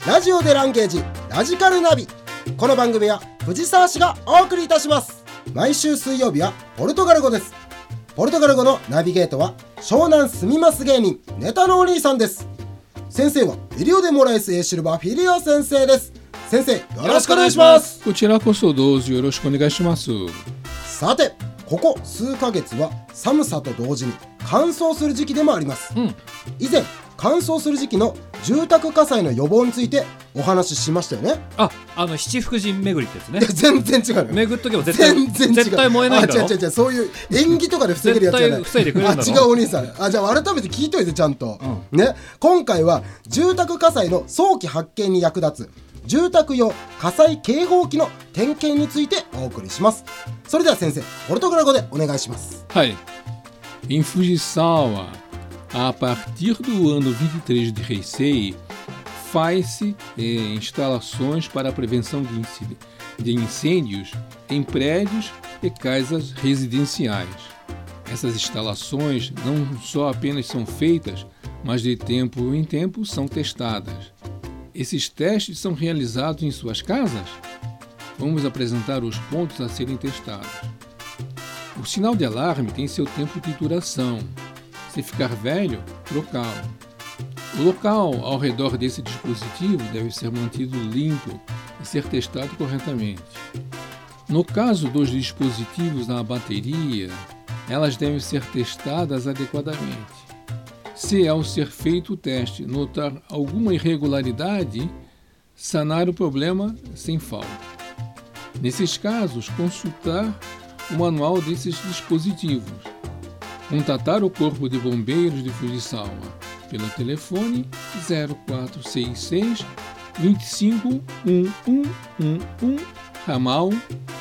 ラジオでランゲージラジカルナビ。この番組は藤沢市がお送りいたします。毎週水曜日はポルトガル語です。ポルトガル語のナビゲートは湘南住みます芸人ネタのお兄さんです。先生はエリオデモラエス・エシルバ・フィリオ先生です。先生、よろしくお願いします。 こちらこそどうぞよろしくお願いします。 さて、ここ数ヶ月は寒さと同時に乾燥する時期でもあります、以前乾燥する時期の住宅火災の予防についてお話ししましたよね。 七福神巡りってやつね。 全然違うよ。 巡っとけば絶対燃えないんだろ。 違うそういう演技とかで防げるやつじゃない。 防いでくれるんだろ。 違うお兄さん。じゃあ改めて聞いといてちゃんと、ね。今回は住宅火災の早期発見に役立つ住宅用火災警報器の点検についてお送りします。それでは先生、ポルトガル語でお願いします。 はい。Em Fujisawa, a partir do ano 23 de Heisei, faz-se instalações para a prevenção de incêndios em prédios e casas residenciais. Essas instalações não só apenas são feitas, mas de tempo em tempo são testadas. Esses testes são realizados em suas casas? Vamos apresentar os pontos a serem testados. O sinal de alarme tem seu tempo de duração. Se ficar velho, trocá-lo. O local ao redor desse dispositivo deve ser mantido limpo e ser testado corretamente. No caso dos dispositivos na bateria, elas devem ser testadas adequadamente. Se ao ser feito o teste notar alguma irregularidade, sanar o problema sem falta. Nesses casos, consultar o manual desses dispositivos. Contatar o Corpo de Bombeiros de Fujisawa pelo telefone 0466 25 1111 ramal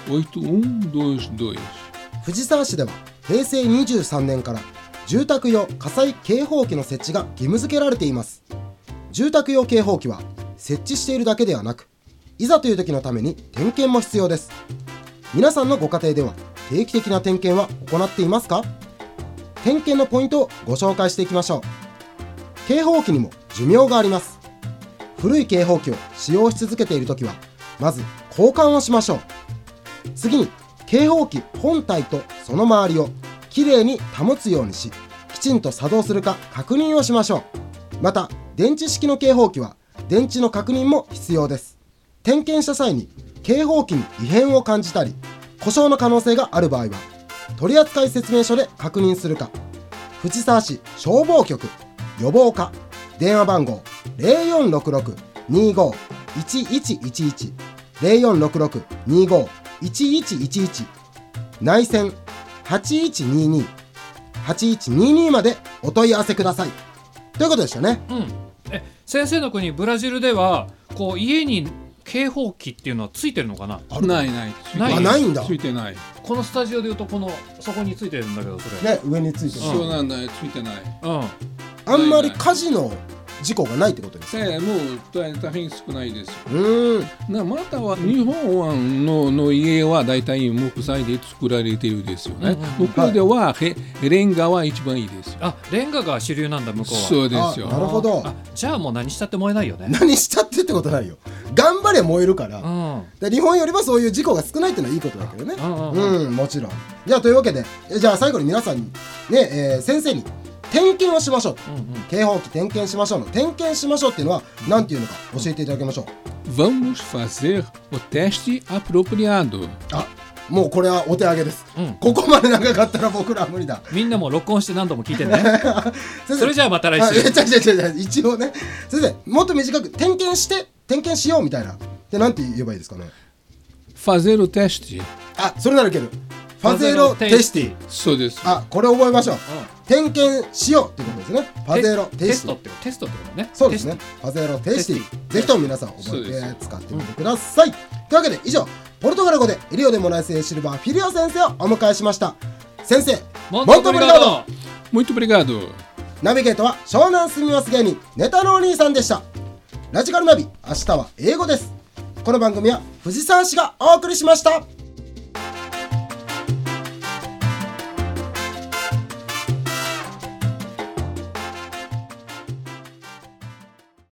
8122。 藤沢市では平成23年から住宅用火災警報器の設置が義務付けられています。住宅用警報器は設置しているだけではなく、いざという時のために点検も必要です。皆さんのご家庭では定期的な点検は行っていますか？点検のポイントをご紹介していきましょう。警報器にも寿命があります。古い警報器を使用し続けているときは、まず交換をしましょう。次に警報器本体とその周りをきれいに保つようにし、きちんと作動するか確認をしましょう。また電池式の警報器は電池の確認も必要です。点検した際に警報器に異変を感じたり故障の可能性がある場合は、取扱説明書で確認するか、藤沢市消防局予防課電話番号 0466-25-1111 0466-25-1111 内線 8122-8122 までお問い合わせくださいということでしたね。 先生の国ブラジルではこう家に警報器っていうのはついてるのかな？ ないないんだ。 ついてない。 このスタジオでいうとそこについてるんだけど、それね、上についてる。 そうなんだよ、ついてない。 あんまり火事の事故がないってことですか？ もう大変少ないです。または日本の家は大体木材で作られているですよね。向こうではレンガは一番いいですよ。 レンガが主流なんだ、向こうは。 そうですよ。 なるほど。 じゃあもう何したって燃えないよね。 何したってってことないよ。頑張れ燃えるから、で日本よりはそういう事故が少ないっていうのはいいことだけどね。もちろん。じゃあというわけで、じゃあ最後に皆さんにね、先生に点検をしましょう、警報器点検しましょうの点検しましょうっていうのは何ていうのか教えていただきましょう。 Vamos fazer o teste apropriado。 もうこれはお手上げです、ここまで長かったら僕らは無理だ。 みんなも録音して何度も聞いてねそれじゃあまた来週。 一応ね、先生もっと短く点検しようみたいなで何て言えばいいですかね。 Fazer o teste。 それならいける。ファゼロテスティ。 そうです。 これ覚えましょう。点検しようってことですね。ファゼロテスティ。 テストってことね。 そうですね。ファゼロテスティ。ぜひとも皆さん覚えて使ってみてください。というわけで以上、ポルトガル語でエリオデモラエスエシルバーフィリオ先生をお迎えしました。先生、モントブリガード。 Muito obrigado。 ナビゲートは湘南住みます芸人ネタのお兄さんでした。ラジカルナビ、明日は英語です。この番組は藤沢市がお送りしました。